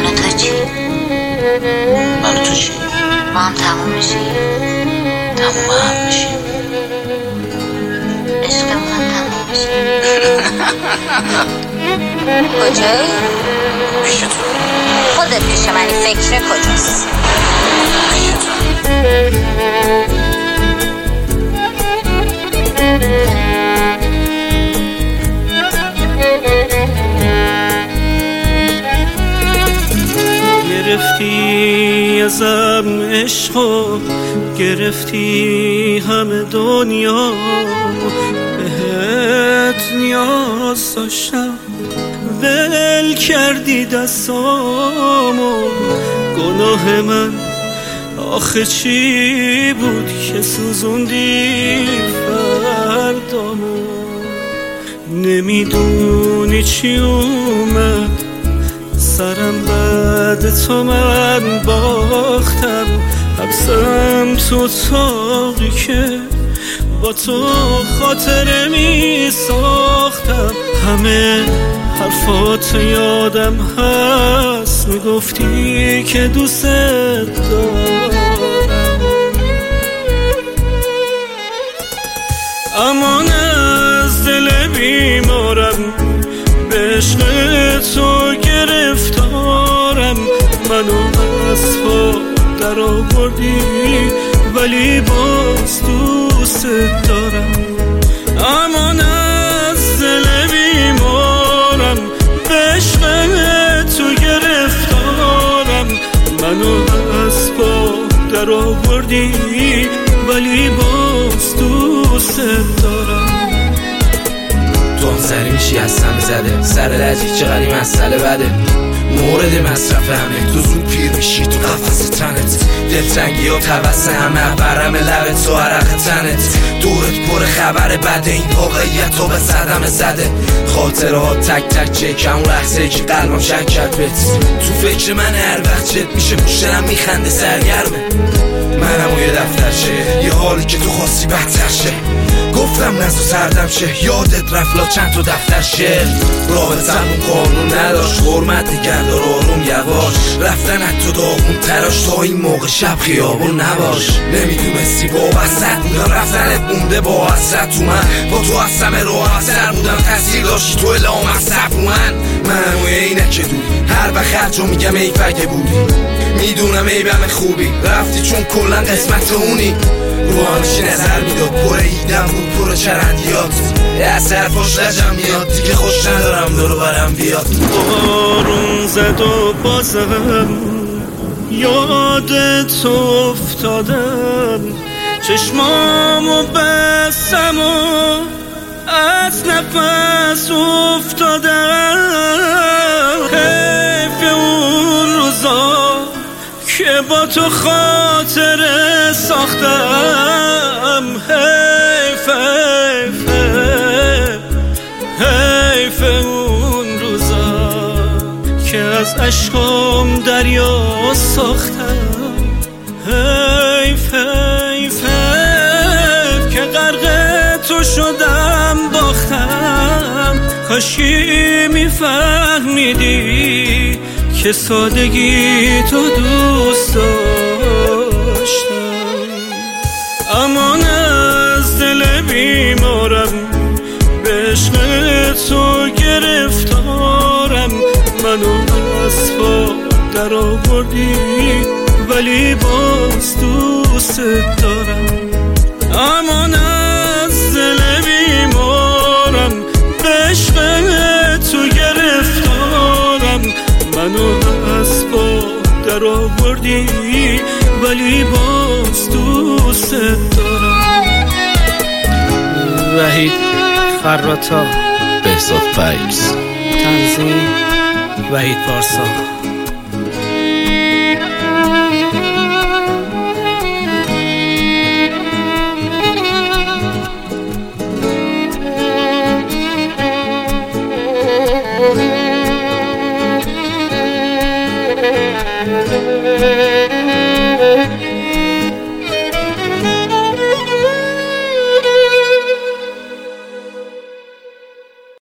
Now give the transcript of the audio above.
من و تو چی؟ من و تو چی؟ ما هم تموم میشیم. تموم هم میشیم. عشقمون هم تموم میشه. کجایی؟ پیش تو. خودت پیش منی، فکر کجاست؟ پیش تو. گرفتی ازم عشقو، گرفتی همه دنیا، بهت نیاز داشتم ول کردی دستامو. گناه من آخه چی بود که سوزوندی فردامو؟ نمیدونی چی اومد سرم بعد تو من باختم، حبسم تو اتاقی که با تو خاطره می ساختم. همه حرفات یادم هست، میگفتی که دوست دارم، امان از دل بیمارم، به عشق تو گرفتارم. منو از پا در آوردی ولی باز دوست دارم، امان از دل بیمارم، به عشق تو گرفتارم. منو از پا در آوردی ولی باز دوست دارم. تو هم سری میشی از همه زده، سر لجیج چقدر مسئله بده، مورد مصرف همه. تو زود پیر میشی تو قفس تنت، دلتنگی ها توسط همه برم لبت و عرق تنت. دورت پر خبر بده، این واقعیت رو به صدمه زده. خاطرات تک تک چکم اون لحظه که قلبم شک کرد بهت. تو فکر من هر وقت جد میشه پشتنم میخنده سرگرمه. منم و یه دفترشه، یه حالی که تو خواستی بهتر شه. گفتم نزو سردم شه، یادت رفلا چند تا دفتر شه. رابطمون قانون نداشت، حرمت نگهدار آروم یواش. رفتن حتی داغون تراش، تا این موقع شب خیابون نباش. نمیدونستی با وسط بودم، رفتنت مونده با حسرت تو من. با تو از همه رو اثر بودم، تاثیر داشتی تو اعلام مقصد من و اینه که دوری. هر وقت هرجا میگم ای فگه بودی، میدونم ای بهم خوبی. رفتی چون کلن قسمت اونی، رو همشی نظر میداد پر ایدم بود پر چرندیات. از حرفاش لجم میاد دیگه، خوش ندارم دارو برم بیاد. بارون زد و بازم یاد تو افتادم، چشمامو بستم و از نفس افتادم. حیف اون روزا که با تو خاطره ساختم. حیف حیف حیف اون روزا که از عشقم دریا ساختم. حیف حیف حیف که غرق تو شدم باختم. کاشی میفهمیدی که سادگی تو دوست داشتم، امان از دل بیمارم، به عشق تو گرفتارم. منو از پا در آوردی ولی باز دوست دارم، امان از دل بیمارم، به عشق تو گرفتارم. منو از پا در آوردی ولی باز دوست دارم. وحید خراتا، بهزاد فایبز، تنظیم وحید پارسا.